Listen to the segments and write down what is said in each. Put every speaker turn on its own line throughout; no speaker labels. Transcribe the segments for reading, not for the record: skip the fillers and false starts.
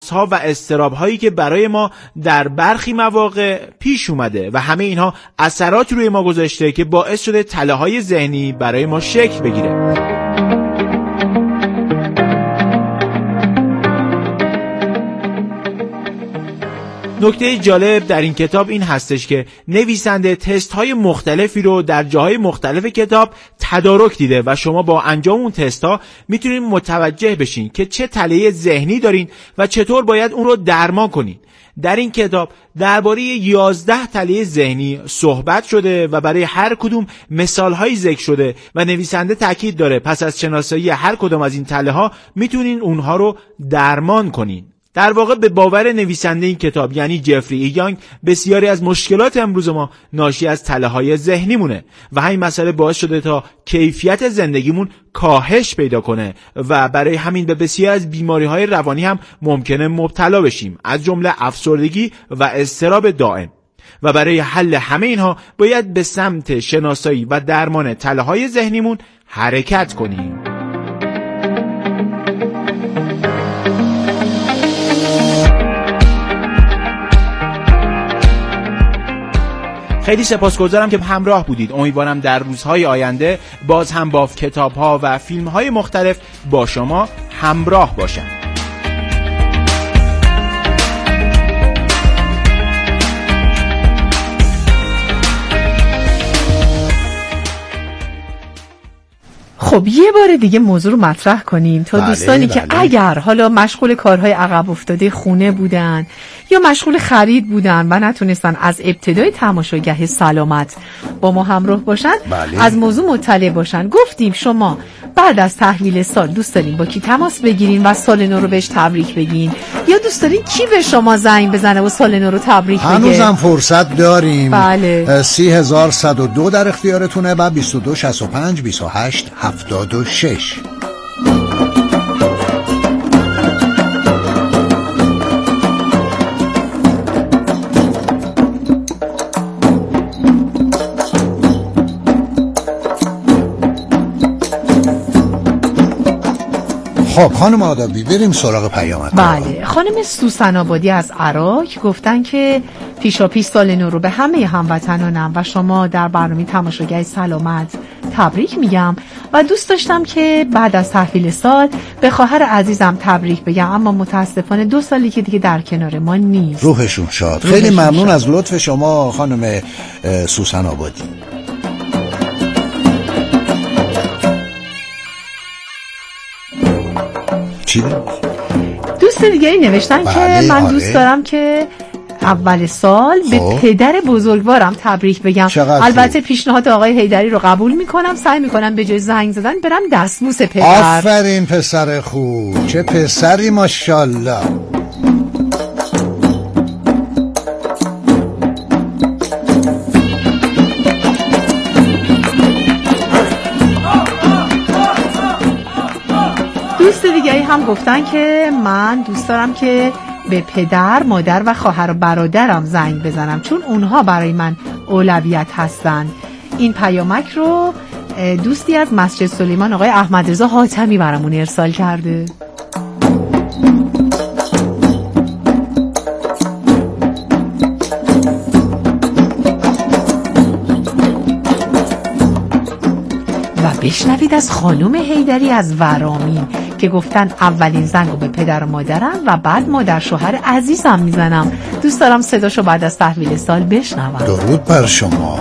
ها و اضطراب هایی که برای ما در برخی مواقع پیش اومده و همه اینها اثرات روی ما گذاشته که باعث شده تله‌های ذهنی برای ما شکل بگیره. نکته جالب در این کتاب این هستش که نویسنده تست های مختلفی رو در جاهای مختلف کتاب تدارک دیده و شما با انجام اون تست ها میتونید متوجه بشین که چه تله ذهنی دارین و چطور باید اون رو درمان کنین. در این کتاب درباره 11 تله ذهنی صحبت شده و برای هر کدوم مثال‌هایی ذکر شده و نویسنده تاکید داره پس از شناسایی هر کدوم از این تله ها میتونین اونها رو درمان کنین. در واقع به باور نویسنده این کتاب یعنی جفری ایگانگ بسیاری از مشکلات امروز ما ناشی از تله‌های ذهنی مونه و همین مسئله باعث شده تا کیفیت زندگیمون کاهش پیدا کنه و برای همین به بسیاری از بیماری‌های روانی هم ممکنه مبتلا بشیم، از جمله افسردگی و اضطراب دائم. و برای حل همه اینها باید به سمت شناسایی و درمان تله‌های ذهنیمون حرکت کنیم. خیلی سپاسگزارم که همراه بودید. امیدوارم در روزهای آینده باز هم با کتاب‌ها و فیلم‌های مختلف با شما همراه باشم.
خب یه بار دیگه موضوع رو مطرح کنیم تا دوستانی که اگر حالا مشغول کارهای عقب افتاده خونه بودن یا مشغول خرید بودن و نتونستن از ابتدای تماشاگاه سلامت با ما همراه باشن از موضوع مطلع باشن. گفتیم شما بعد از تحویل سال دوست دارین با کی تماس بگیرین و سال نو رو بهش تبریک بگین یا دوست دارین کی به شما زنگ بزنه و سال نو رو تبریک بگه؟
هنوزم فرصت داریم.
بله.
30102 در اختیارتونه و 2265 28 76. خب خانم آدابی بریم سراغ پیامک.
بله خانم سوسن آبادی از عراق گفتن که پیشاپیش سال نو رو به همه هموطنانم و شما در برنامه تماشاگاه سلامت تبریک میگم و دوست داشتم که بعد از تحویل سال به خواهر عزیزم تبریک بگم اما متاسفانه 2 سالی که دیگه در کنار ما نیست.
روحشون شاد. خیلی ممنون از لطف شما خانم سوسن آبادی. چی؟
دوست دیگری نوشتن که من دوست دارم که اول سال به پدر بزرگوارم تبریک بگم. البته پیشنهاد آقای حیدری رو قبول میکنم، سعی میکنم به جای زنگ زدن برم دستبوس پدر.
آفرین پسر خوب، چه پسری ماشاءالله.
دوست دیگری هم گفتن که من دوست دارم که به پدر، مادر و خواهر و برادرم زنگ بزنم چون اونها برای من اولویت هستن. این پیامک رو دوستی از مسجد سلیمان آقای احمد رضا حاتمی برامون ارسال کرده. و بشنوید از خانم حیدری از ورامین که گفتن اولین زنگو به پدر و مادرم و بعد مادر شوهر عزیزم میزنم. دوست دارم صداشو بعد از تحویل سال بشنوم.
درود بر شما.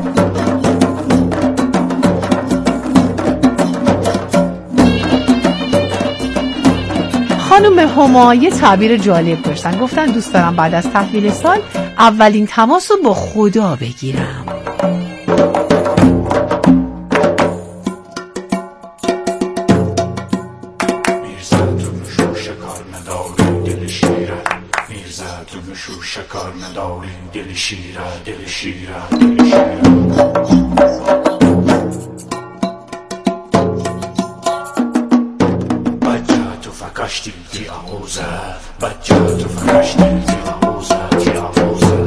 خانم هما یه تعبیر جالب داشتن، گفتن دوست دارم بعد از تحویل سال اولین تماسو با خدا بگیرم.
شکار نداری دل شیره دل شیره بچه تو فکشتی تی آموزه بچه تو فکشتی تی آموزه تی آموزه.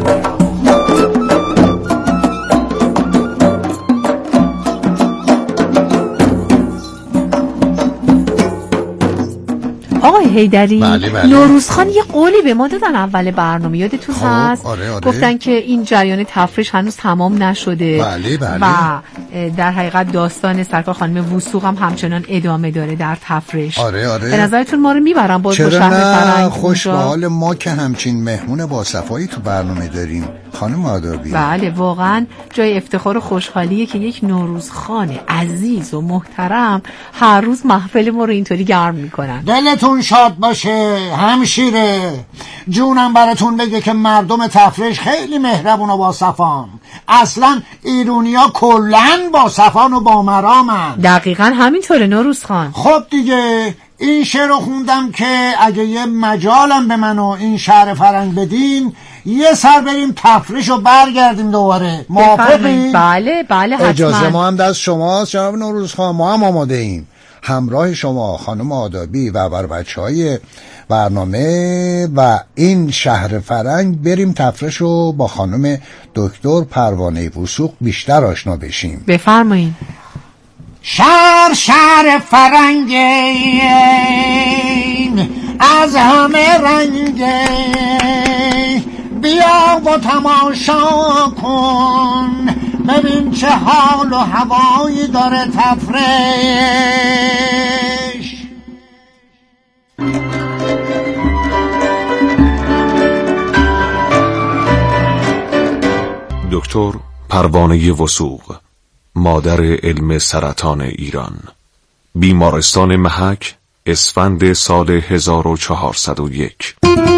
آقای حیدری.
بله.
نوروزخان یه قولی به ما دادن اول برنامه، یادتون هست؟
آره.
گفتن که این جریان تفریش هنوز تمام نشده.
بله.
و در حقیقت داستان سرکار خانم وثوق هم همچنان ادامه داره در تفریش.
آره.
به نظرتون ما رو میبرن باز با شهر فرنگ؟
خوش به حال ما که همچین مهمون با صفایی تو برنامه داریم خانم آدابی.
بله واقعا جای افتخار و خوشحالیه که یک نوروزخان عزیز و محترم هر روز محفل ما رو اینطوری گرم میکنن.
دلتون شاد باشه همشیره، جونم براتون بگه که مردم تفریش خیلی مهربون و با صفان. اصلا ایرونیا کلن با صفان و با مرامن.
دقیقا همینطوره نوروزخان.
خب دیگه این شعر رو خوندم که اگه یه مجالم به من و این شهر فرنگ بدین یه سر بریم تفریش و برگردیم دوباره. موافقی؟
بله حتما.
اجازه ما هم دست شماست جناب نوروزخان، ما هم آماده ایم همراه شما خانم آدابی و بر بچهای برنامه و این شهر فرنگ بریم تفریش رو با خانم دکتر پروانه وثوق بیشتر آشنا بشیم.
بفرمایید.
شهر فرنگین از همه رنگه، بیا و تماشا کن ببین چه حال و هوایی داره تفریش.
دکتر پروانه وثوق، مادر علم سرطان ایران، بیمارستان محک، اسفند سال 1401.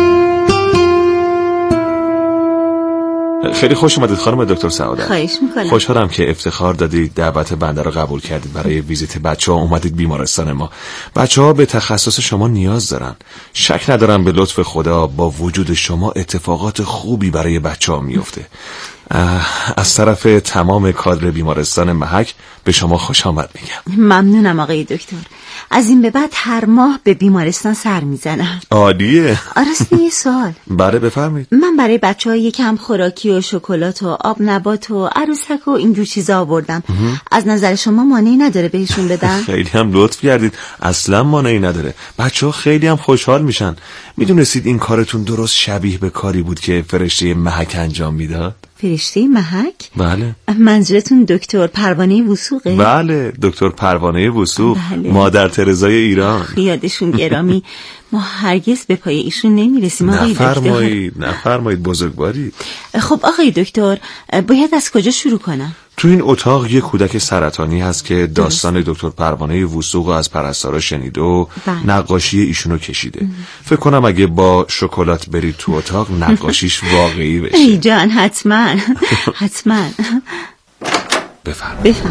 خیلی خوش اومدید خانم دکتر سعادت.
خواهش میکنم.
خوشحالم که افتخار دادید دعوت بنده رو قبول کردید برای ویزیت بچه‌ها اومدید بیمارستان ما. بچه‌ها به تخصص شما نیاز دارن. شک ندارم به لطف خدا با وجود شما اتفاقات خوبی برای بچه‌ها میفته. از طرف تمام کادر بیمارستان محک به شما خوش آمد میگم.
ممنونم آقای دکتر. از این به بعد هر ماه به بیمارستان سر میزنم.
عالیه.
آراسته یه سوال.
بله بفرمایید.
من برای بچه‌ها یکم خوراکی و شکلات و آب نبات و عروسک و اینجور چیزا آوردم. از نظر شما مانعی نداره بهشون بدم؟
خیلی هم لطف کردید. اصلا مانعی نداره. بچه‌ها خیلی هم خوشحال میشن. میدونستید این کارتون درست شبیه به کاری بود که فرشته محک انجام میداد؟
فرشته محک؟
بله.
منظورتون دکتر پروانه وثوقه؟
بله دکتر پروانه وثوق.
بله.
مادر ترزای ایران.
یادشون گرامی. ما هرگز به پای ایشون نمیرسیم آقای دکتر.
نفرمایید بزرگواری.
خب آقای دکتر باید از کجا شروع کنم؟
تو این اتاق یه کودک سرطانی هست که داستان دکتر پروانه وثوق از پرستارا شنیده و نقاشی ایشونو کشیده. فکر کنم اگه با شکلات برید تو اتاق نقاشیش واقعی بشه.
ای جان حتما. حتما.
بفرمایید.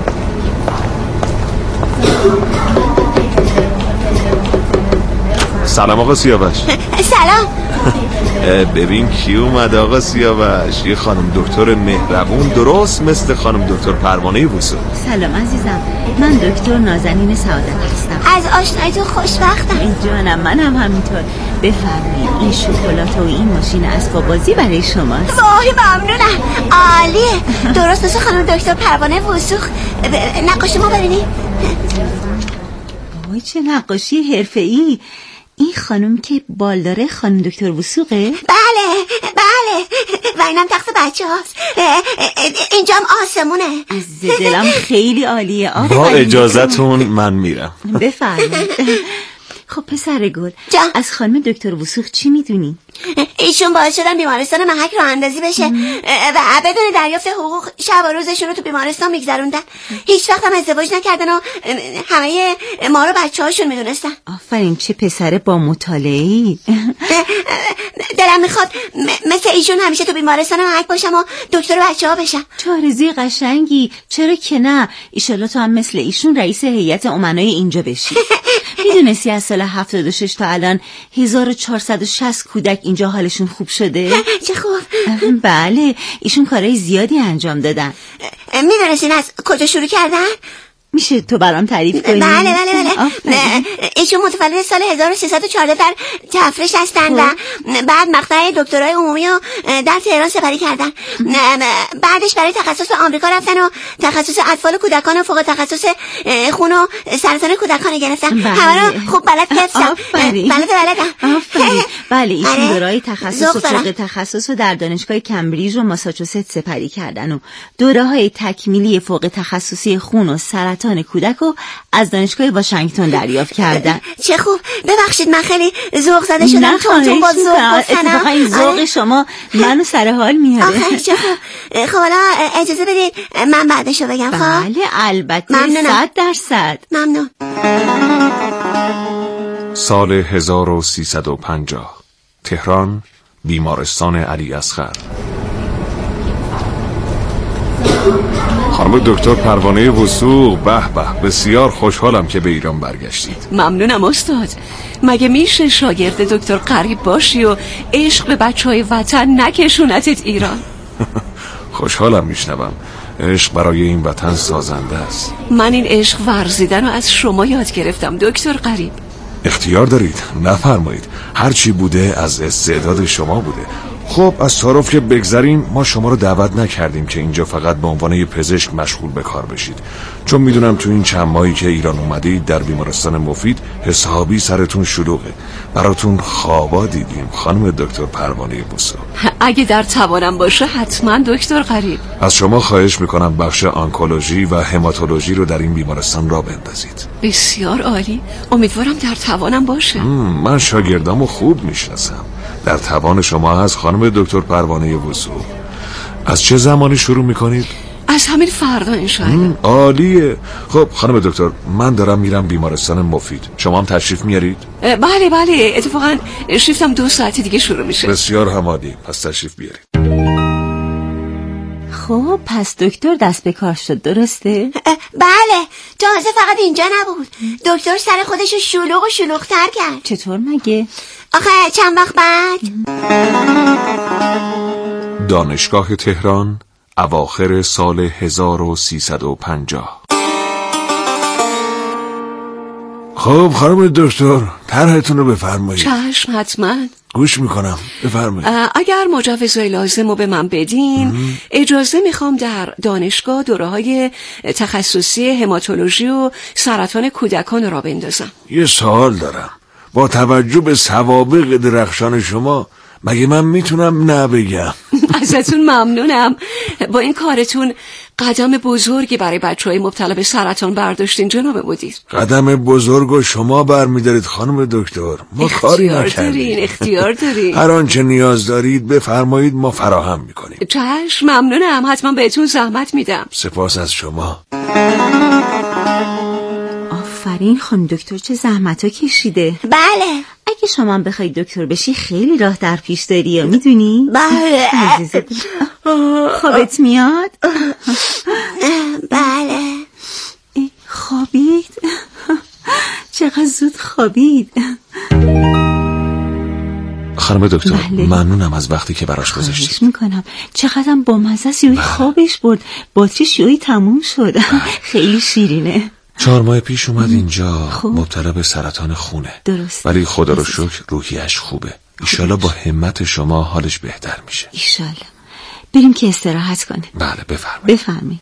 سلام آقا سیاوش.
سلام.
ببین کی اومد آقا سیاوش. یه خانم دکتر مهربون درست مثل خانم دکتر پروانه وثوق.
سلام عزیزم، من دکتر نازنین سعادت هستم.
از آشنایتون خوشبختم.
ای جانم منم همینطور. بفرمایید این شکلات و این ماشین اسباب بازی برای شماست.
وای ممنونم، عالیه. درست مثل خانم دکتر پروانه وثوق. نقاشی ما ببینیم.
وای چه نقاشی حرفه‌ای. این خانم که بال داره خانم دکتر وثوقه؟
بله و اینم تخت بچه هاست. اینجام آسمونه.
از دلم خیلی عالیه.
با اجازتون من میرم.
بفرمایید. خب پسر گل از خانم دکتر وثوق چی میدونی؟
ایشون باعث شدن بیمارستان محک راه اندازی بشه و بدون دریافت حقوق شب و روزشون رو تو بیمارستان میگذروندن. هیچ وقت هم ازدواج نکردن و همه ما رو بچه هاشون میدونستن.
آفرین چه پسر با مطالعه‌ای.
دلم میخواد مثل ایشون همیشه تو بیمارستان محک باشم و دکتر بچه ها بشم.
چه آرزوی قشنگی. چرا که نه. ایشالله تو هم مثل ایشون رئیس هیئت امنای اینجا بشی. میدونستی از سال 76 تا الان 1460 کودک اینجا حالشون خوب شده؟
چه خوب.
بله ایشون کارهای زیادی انجام دادن.
میدونستین از کجا شروع کردن؟
میشه تو برام تعریف کنی؟
بله ایشون متولد سال 1314 در تفرش هستن و بعد مقطع دکترای عمومی رو در تهران سپری کردن. بعدش برای تخصص به آمریکا رفتن و تخصص اطفال و کودکان و فوق تخصص خون و سرطان کودکان گرفتن. همه رو خوب بلد کردم.
بله ایشون دوره‌های تخصص و فوق تخصص رو در دانشگاه کمبریج و ماساچوست سپری کردن و دوره‌های تکمیلی فوق تخصصی خون و سرطان کودک رو از دانشگاه واشنگتن دریافت کردن.
چه خوب. ببخشید من خیلی ذوق زده شدم چون با ذوق گفتنم.
اتفاقا این ذوق شما منو سر حال میاره.
چه خوب. خب حالا اجازه بدید من بعدشو بگم. خب
بله البته 100%.
ممنون.
سال 1350 تهران، بیمارستان علی اصغر. خانم دکتر پروانه وثوق، به به، بسیار خوشحالم که به ایران برگشتید.
ممنونم استاد. مگه میشه شاگرد دکتر غریب باشی و عشق به بچهای وطن نکشونتت ایران؟
خوشحالم میشنوم. عشق برای این وطن سازنده است.
من این عشق ورزیدن رو از شما یاد گرفتم دکتر غریب.
اختیار دارید، نفرمایید. هرچی بوده از استعداد شما بوده. خب از تعارف که بگذریم، ما شما رو دعوت نکردیم که اینجا فقط به عنوان یه پزشک مشغول به کار بشید، چون میدونم تو این چند ماهی که ایران اومدید در بیمارستان مفید حسابی سرتون شلوغه. براتون خوابا دیدیم خانم دکتر پروانه وثوق.
اگه در توانم باشه حتما دکتر غریب.
از شما خواهش میکنم بخش آنکولوژی و هماتولوژی رو در این بیمارستان را بندازید.
بسیار عالی. امیدوارم در توانم باشه.
من شاگردامو خوب میشناسم. در توان شما هست خانم دکتر پروانه وثوق. از چه زمانی شروع میکنید؟
از همین فردا انشاءالله.
عالیه. خب خانم دکتر، من دارم میرم بیمارستان مفید. شما هم تشریف میارید؟
بله اتفاقا شیفتم 2 ساعت دیگه شروع میشه.
بسیار همالی. پس تشریف بیارید.
خب پس دکتر دست به کار شد، درسته؟
بله. تازه فقط اینجا نبود، دکتر سر خودشو شلوغ و شلوغ‌تر کرد.
چطور مگه؟
آخه چند وقت بعد
دانشگاه تهران، اواخر سال 1350. خب خانم دکتر، طرحتون رو بفرمایید.
چشم حتما.
گوش میکنم، بفرمایید.
اگر مجوزهای لازم رو به من بدین، اجازه میخوام در دانشگاه دوره‌های تخصصی هماتولوژی و سرطان کودکان را بندازم.
یه سوال دارم. با توجه به سوابق درخشان شما مگه من میتونم نبگم؟
ازتون ممنونم. با این کارتون قدم بزرگی برای بچه‌های مبتلا به سرطان برداشتین جناب مدیر.
قدم بزرگ شما برمیدارید خانم دکتر. ما کاری نکردیم.
اختیار دارین.
هر آنچه نیاز دارید بفرمایید، ما فراهم میکنیم.
چشم ممنونم. حتما بهتون زحمت میدم.
سپاس از شما.
آفرین خانم دکتر، چه زحمت‌ها کشیده.
بله.
اگه شما هم بخوای دکتر بشی خیلی راه در پیش داری، میدونی؟
بله.
خوابت میاد؟
بله.
خوابید؟ چقدر زود خوابید.
خانم دکتر ممنونم از وقتی که براش گذاشتید.
خواهش میکنم. چقدرم بامزه یوی خوابش برد. باتریش یوی تموم شد. خیلی شیرینه.
4 ماه پیش اومد اینجا. مبتلا به سرطان خونه.
درست.
ولی خدا رو شکر روحیش خوبه. ایشالا با همت شما حالش بهتر میشه.
ایشالا. بریم که استراحت کنه.
بله بفرمایید.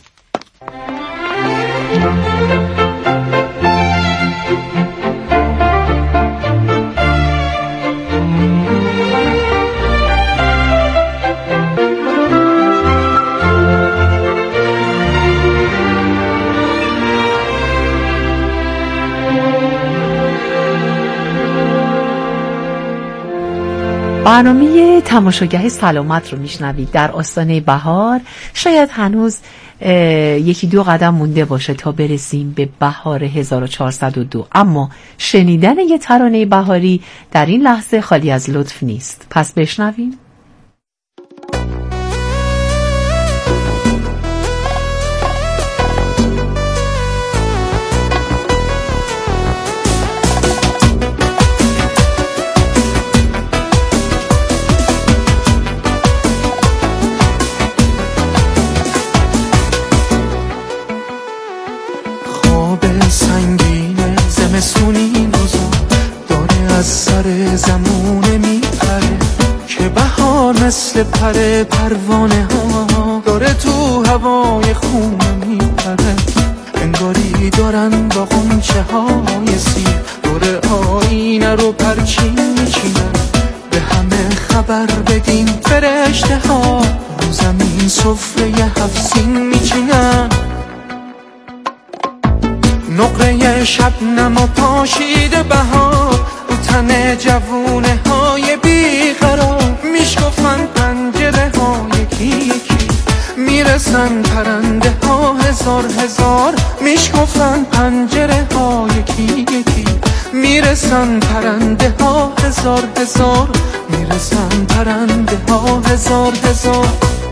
برنامه تماشاگاه سلامت رو میشنوید در آستانه بهار. شاید هنوز 1-2 قدم مونده باشه تا برسیم به بهار 1402، اما شنیدن یه ترانه بهاری در این لحظه خالی از لطف نیست. پس بشنویم.
انگار مثل پر پروانه ها داره تو هوای خونه میپره، انگاری دارن با غنچه های سیر دور آینه رو پرچین میچینن. به همه خبر بدین فرشته ها رو زمین سفره 7 سین میچینن. نقره شبنم و پاشیده بهار رو تن جوونه های بیقرار، میشکفن پنجره ها یکی یکی، میرسن پرنده ها هزار هزار، میشکفن پنجره ها یکی یکی، میرسن پرنده ها هزار هزار، میرسن پرنده ها هزار هزار.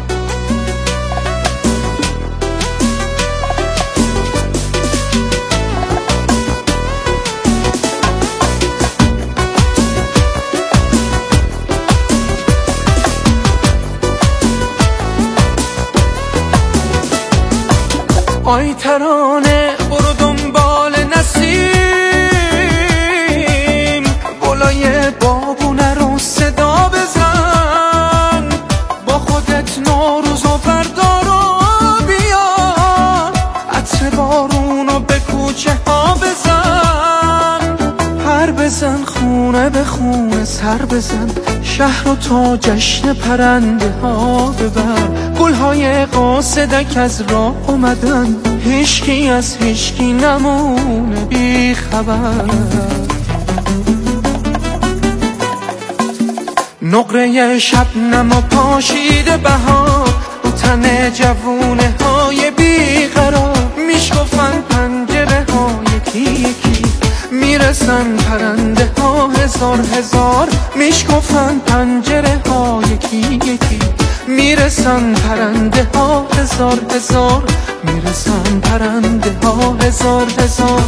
آی ترانه برو دنبال نسیم، گلای بابونه رو صدا بزن، با خودت نوروز و بردار و بیا، عطر بارونو به کوچه ها بزن، پر بزن خونه به خونه سر بزن، شهر رو تا جشن پرنده ها ببر، گلهای قاصدک از راه اومدن، هیچکی از هیچکی نمونه بی خبر. نقره شبنم و پاشیده بهار رو تن جوونه های بیقرار، میشکفن پنجره ها یکی یکی، میرسن پرنده ها هزار هزار، میشکفن پنجره ها یکی یکی، میرسن پرنده ها هزار هزار، میرسن پرنده ها هزار هزار.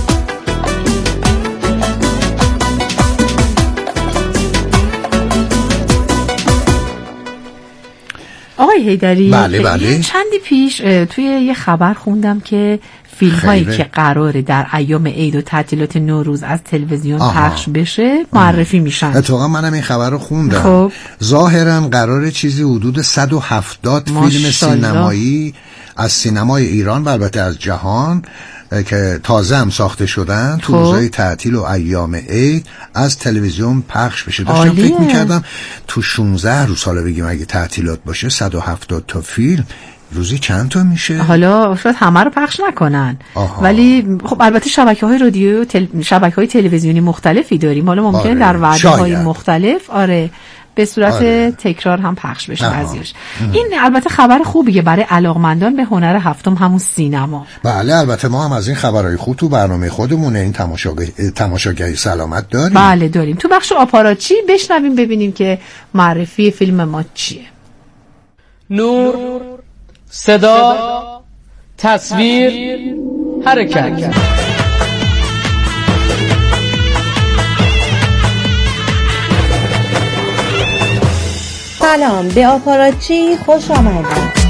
آقای حیدری،
بله.
چندی پیش توی یه خبر خوندم که فیلم هایی که قراره در ایام عید و تعطیلات نوروز از تلویزیون پخش بشه معرفی میشن.
اتفاقا منم این خبر رو خوندم.
خب.
ظاهرا قراره چیزی حدود 170 فیلم سینمایی از سینمای ایران و البته از جهان که تازه هم ساخته شدن تو روزهای تعطیل و ایام عید از تلویزیون پخش بشه. داشتم فکر میکردم تو 16 روز حالا بگیم اگه تعطیلات باشه 170 تا فیلم روزی چند تا میشه؟
حالا شاید همه رو پخش نکنن. ولی خب البته شبکه‌های رادیو شبکه‌های تلویزیونی مختلفی داریم. حالا ممکنه در وعده‌های مختلف به صورت تکرار هم پخش بشه بعضیش. این البته خبر خوبیه برای علاقمندان به هنر هفتم، همون سینما.
بله، البته ما هم از این خبرهای خوب تو برنامه خودمون این تماشاگری سلامت داریم.
بله داریم. تو بخش آپاراچی بشنویم ببینیم که معرفی فیلم ما چیه.
نور، صدا، تصویر، حرکت.
سلام، به آپاراچی خوش آمدید.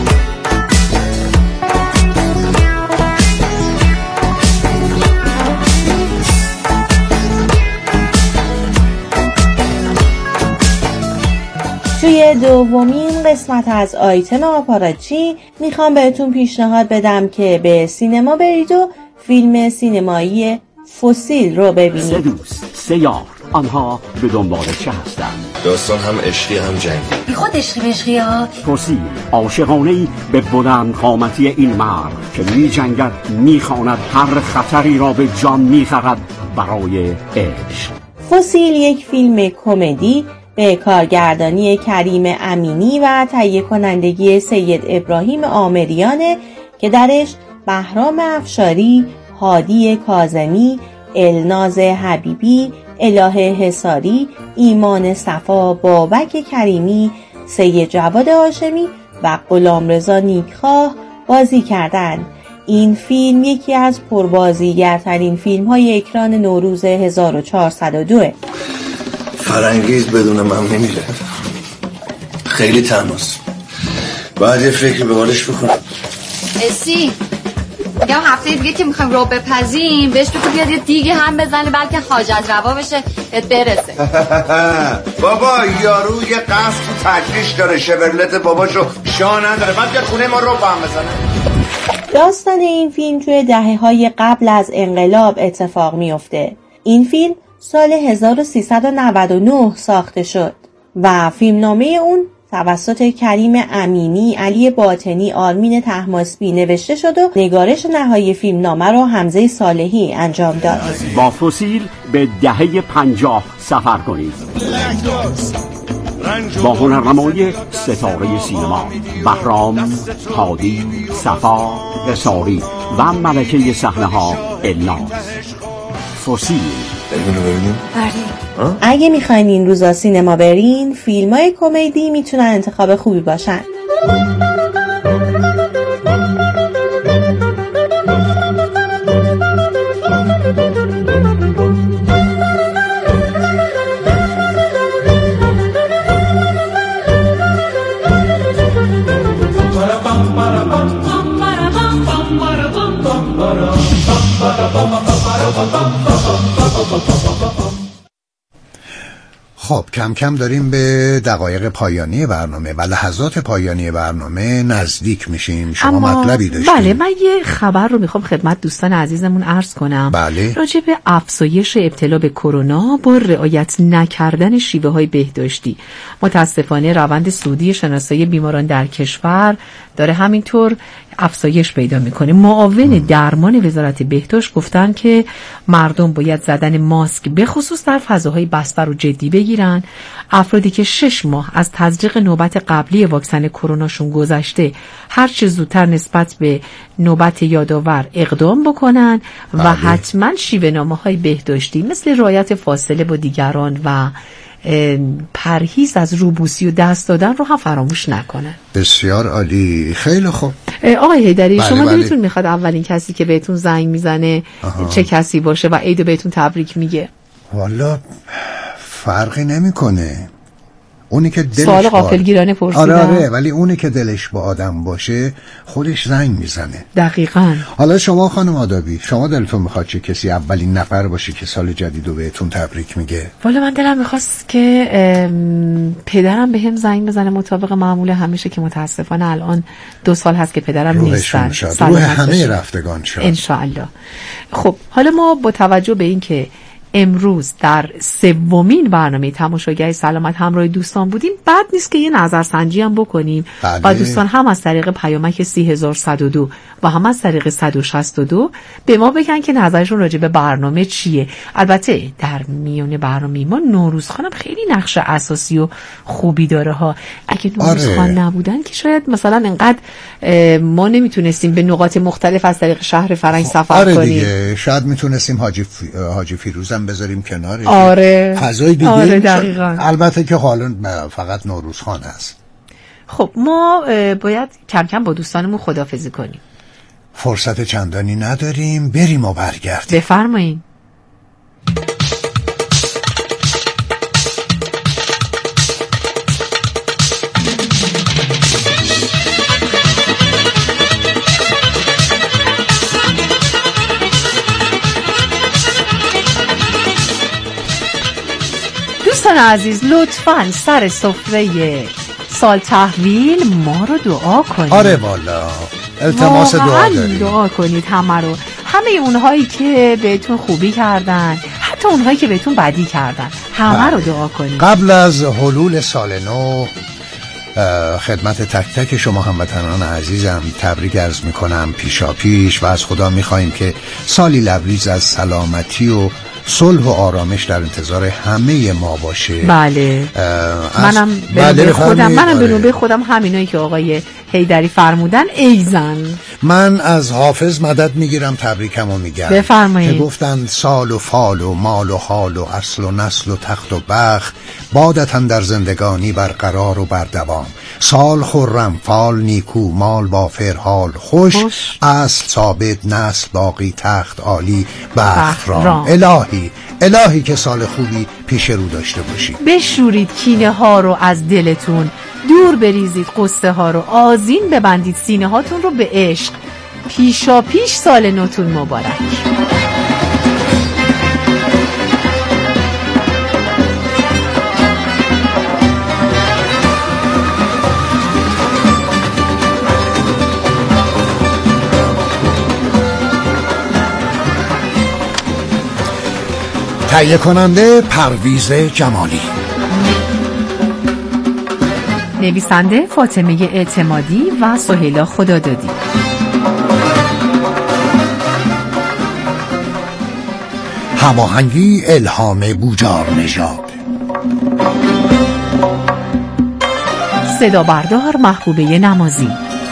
توی دومین قسمت از آیتم آپاراچی میخوام بهتون پیشنهاد بدم که به سینما برید و فیلم سینمایی فسیل رو ببینید.
3 دوست، 3 یار، آنها به دنبال چه هستند؟
داستان هم عشقی هم جنگی.
بی خود عشقی ها.
فسیل، عاشقانه‌ای به بلند قامتی این مرد که می جنگد، می خواند، هر خطری را به جان می خرد برای عشق.
فسیل یک فیلم کمدی به کارگردانی کریم امینی و تهیه کنندگی سید ابراهیم آمریانه که درش بهرام افشاری، هادی کاظمی، الناز حبیبی، الهه حصاری، ایمان صفا، بابک کریمی، سید جواد هاشمی و غلامرضا نیکخواه بازی کردند. این فیلم یکی از پربازیگرترین فیلم‌های اکران نوروز 1402.
فرنگیز بدون من نمیره، خیلی تناست، باید یه فکر به بالش بکنم.
اسی میگم هفته دیگه که میخوایم رو بپزیم بهش بگو بیاد یه دیگه هم بزنه بلکه حاجت روا بشه برسه.
بابا یارو یه قصد تو تجریش داره، شورلت باباشو شا نداره، بعد بیاد خونه ما رو هم بزنه.
داستان این فیلم توی دهه‌های قبل از انقلاب اتفاق میفته. این فیلم سال 1399 ساخته شد و فیلمنامه اون توسط کریم امینی، علی باطنی، آرمین طهماسبی نوشته شد و نگارش نهایی فیلمنامه را حمزه صالحی انجام داد.
با فسیل به دهه 50 سفر کنید. با هنرنمای ستاره سینما بهرام، هادی، صفا، قصاری و ملکه صحنه‌ها الناز. فسیل.
ببینیم؟
اگه میخواین این روزا سینما برین، فیلمای کمدی میتونن انتخاب خوبی باشن.
خب کم کم داریم به دقایق پایانی برنامه و لحظات پایانی برنامه نزدیک میشیم. شما مطلبی داشتید؟
بله، من یه خبر رو میخوام خدمت دوستان عزیزمون عرض کنم.
بله.
راجع به افزایش ابتلا به کرونا با رعایت نکردن شیوه های بهداشتی. متاسفانه روند سعودی شناسایی بیماران در کشور داره همینطور افزایش پیدا میکنه. معاون درمان وزارت بهداشت گفتن که مردم باید زدن ماسک به خصوص در فضاهای بسته رو جدی بگیرن. افرادی که 6 ماه از تزریق نوبت قبلی واکسن کروناشون گذشته هر چه زودتر نسبت به نوبت یادآور اقدام بکنن و حتما شیوه‌نامه‌های بهداشتی مثل رعایت فاصله با دیگران و پرهیز از روبوسی و دست دادن رو هم فراموش نکنن.
بسیار عالی، خیلی خوب.
آقای حیدری، شما دلتون میخواد اولین کسی که بهتون زنگ میزنه چه کسی باشه و عیدو بهتون تبریک میگه؟
والا فرقی نمیکنه. اونی که دلش
سوال غافلگیرانه پرسیدم.
آره ولی اونی که دلش با آدم باشه خودش زنگ میزنه.
دقیقاً.
حالا شما خانم آدابی، شما دلتون میخواد چه کسی اولین نفر باشه که سال جدیدو بهتون تبریک میگه؟
والا من دلم میخواست که پدرم بهم زنگ بزنه مطابق معمول همیشه که متاسفانه الان 2 سال هست که پدرم نیستن.
روح همه رفتگان شد
ان شاء الله. خب حالا ما با توجه به این که امروز در 3مین برنامه تماشاگر سلامت همراه دوستان بودیم، بد نیست که یه نظرسنجی هم بکنیم و دوستان هم از طریق پیامک 30102 و هم از طریق 162 به ما بگن که نظرشون راجع به برنامه چیه. البته در میون برنامه ما نوروز خانم خیلی نقش اساسی و خوبی داره ها. اگه نوروز خان نبودن که شاید مثلا انقدر ما نمیتونستیم به نقاط مختلف از طریق شهر فرنگ سفر کنیم.
دیگه شاید میتونستیم حاجی فیروز بذاریم کنارش. فضای دیگه.
آره دقیقاً.
البته که حالا فقط نوروزخان هست.
خب ما باید کم کم با دوستانمون خداحافظی کنیم.
فرصت چندانی نداریم، بریم و برگردیم.
بفرمایید. دوستان عزیز، لطفاً سر سفره سال تحویل ما رو دعا کنید.
آره والا التماس دعا داریم.
دعا کنید همه رو، همه اونهایی که بهتون خوبی کردن، حتی اونهایی که بهتون بدی کردن، همه رو دعا کنید.
قبل از حلول سال نو خدمت تک تک شما هموطنان عزیزم تبریک عرض میکنم پیشا پیش و از خدا میخوایم که سالی لبریز از سلامتی و صلح و آرامش در انتظار همه ما باشه.
بله. منم به نوبه خودم همینایی که آقای حیدری فرمودن ایزن.
من از حافظ مدد میگیرم، تبریکمو میگم.
بفرمایید.
که گفتن سال و فال و مال و حال و اصل و نسل و تخت و بخت بادتن در زندگانی برقرار و بردوام. سال خرم، فال نیکو، مال وافر، حال خوش. اصل ثابت، نسل باقی، تخت عالی، بخت رام. الهی که سال خوبی پیش رو داشته باشی.
بشورید کینه ها رو از دلتون، دور بریزید قصه ها رو، آذین ببندید سینه هاتون رو به عشق. پیشا پیش سال نوتون مبارک.
تهیه کننده پرویز جمالی،
نویسنده فاطمه اعتمادی و سهیلا خدادادی،
هماهنگی الهام بوجار نژاد،
صدا بردار محبوبه نمازی،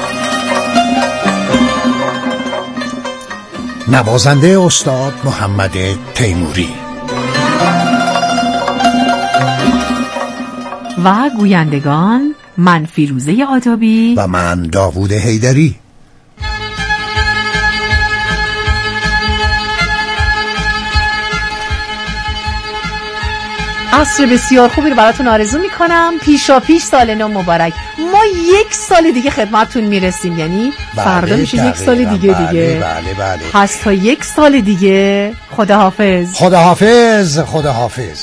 نوازنده استاد محمد تیموری
و گویندگان من فیروزه آدابی
و من داوود حیدری.
عصر بسیار خوبی رو براتون آرزو میکنم. پیشا پیش سال نو مبارک. ما 1 سال دیگه خدمتتون میرسیم، یعنی فردا میشه 1 سال دیگه.
بله.
پس تا 1 سال دیگه خداحافظ.
خداحافظ. خداحافظ.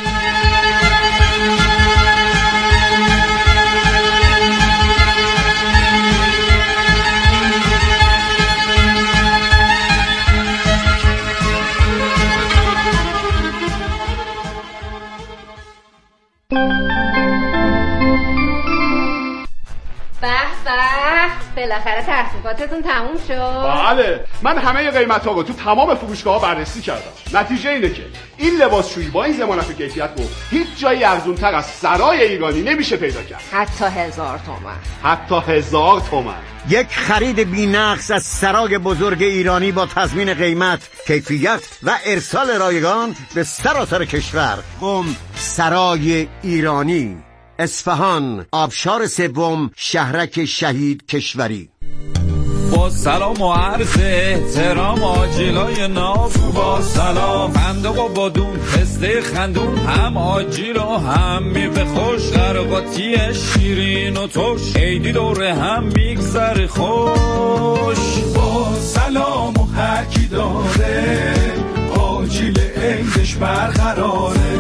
بالاخره تحقیقاتتون تموم شد؟
بله، من همه قیمت ها رو تو تمام فروشگاه ها بررسی کردم. نتیجه اینه که این لباسشویی با این ضمانت و کیفیت رو هیچ جایی ارزونتر از سرای ایرانی نمیشه پیدا کرد.
حتی 1000 تومان.
حتی 1000 تومان.
یک خرید بی‌نقص از سرای بزرگ ایرانی با تضمین قیمت، کیفیت و ارسال رایگان به سراسر کشور. قم سرای ایرانی، اصفهان، آبشار سوم، شهرک شهید کشوری.
با سلام و عرض احترام آجیلای ناف، با سلام فندق و بادون، پسته خندون، هم آجیل و هم میوه خوش، قرقاتی شیرین و ترش، عیدی دوره هم میگذر خوش.
با سلام و هر کی داره آجیل عیدش برقراره.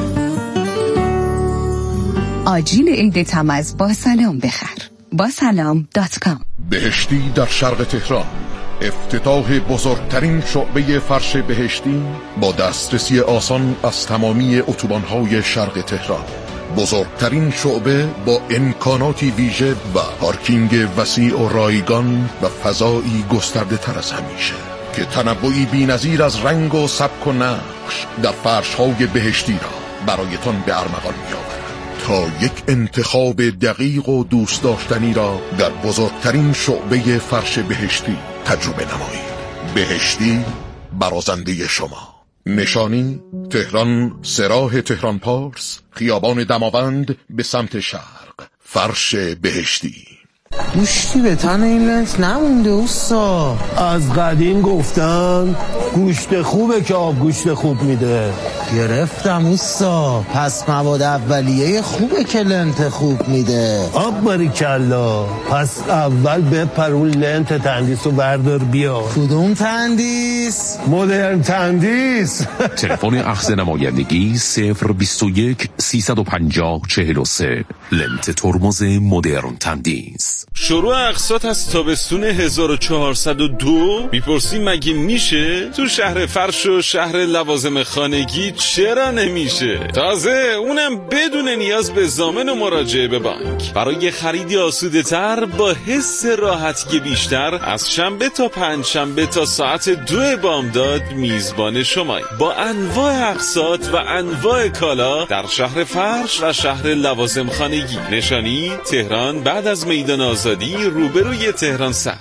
آجیل عید تمز با سلام بخر. با سلام.com.
بهشتی در شرق تهران، افتتاح بزرگترین شعبه فرش بهشتی با دسترسی آسان از تمامی اتوبان‌های شرق تهران. بزرگترین شعبه با امکاناتی ویژه و پارکینگ وسیع و رایگان و فضایی گسترده تر از همیشه که تنوعی بی‌نظیر از رنگ و سبک و نقش در فرش‌های بهشتی را برایتان به ارمغان می‌آورد تا یک انتخاب دقیق و دوست داشتنی را در بزرگترین شعبه فرش بهشتی تجربه نمایید. بهشتی، برازنده شما. نشانی تهران، سراح تهران پارس، خیابان دماوند به سمت شرق. فرش بهشتی.
گوشتی به تن این لنت نمونده اوستا. از قدیم گفتن گوشت خوبه که آب گوشت خوب میده. گرفتم اوستا. پس مواد اولیه خوبه که لنت خوب میده. آب باریکلا. پس اول بپر اون لنت تندیس رو بردار بیا. کدوم تندیس؟ مدرن تندیس.
تلفن اخذ نمایندگی 021 350 43. لنت ترمز مدرن تندیس.
شروع اقساط از تابستون 1402. میپرسی مگه میشه؟ تو شهر فرش و شهر لوازم خانگی چرا نمیشه؟ تازه اونم بدون نیاز به ضامن و مراجعه به بانک. برای خریدی آسوده تر با حس راحتی بیشتر، از شنبه تا پنجشنبه تا ساعت 2 بامداد میزبان شمایی با انواع اقساط و انواع کالا در شهر فرش و شهر لوازم خانگی. نشانی تهران بعد از میدان آزادی روبروی تهران سر.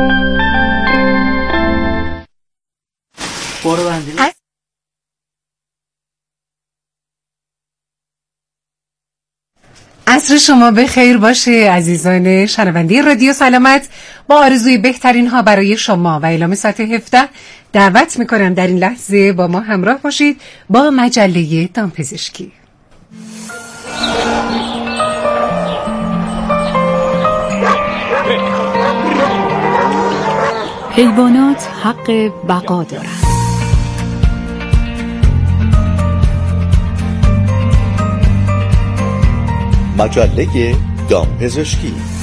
عصر شما به خیر باشه عزیزان شنونده رادیو سلامت. با آرزوی بهترین ها برای شما و اعلام ساعت 17 دعوت میکنم در این لحظه با ما همراه باشید با مجله دامپزشکی.
حیوانات حق بقا دارند.
مجله دامپزشکی